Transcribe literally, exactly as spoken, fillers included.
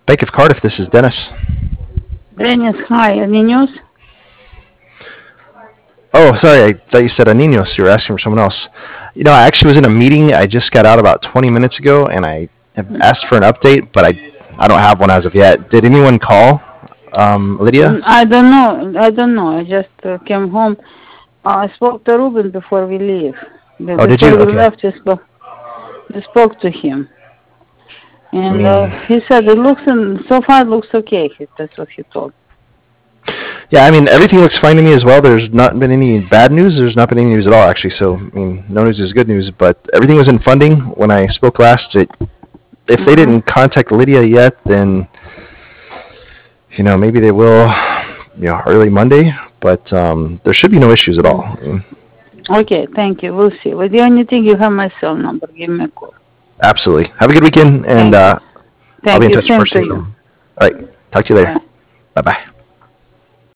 Bank of Cardiff, this is Dennis. Dennis, hi. Any news? Oh, sorry, I thought you said Aninos. You were asking for someone else. You know, I actually was in a meeting. I just got out about twenty minutes ago, and I have asked for an update, but I, I don't have one as of yet. Did anyone call, um, Lydia? Mm, I don't know. I don't know. I just uh, came home. Uh, I spoke to Ruben before we leave. Be- Oh, did you? Before we Okay. left, we spoke, we spoke to him. I And uh, mean, he said it looks, in, so far it looks okay. He- That's what he told. yeah, I mean, everything looks fine to me as well. There's not been any bad news. There's not been any news at all, actually. So, I mean, no news is good news. But everything was in funding when I spoke last. It, if they Mm-hmm. didn't contact Lydia yet, then you know maybe they will, you know, early Monday. But um, there should be no issues at all. Mm. I mean, Okay, thank you. We'll see. But the only thing, you have my cell number. Give me a call. absolutely. Have a good weekend, and Thank you. uh, I'll be Thank in you. touch Same first to thing. you. All right. Talk to you later. Bye. Bye bye.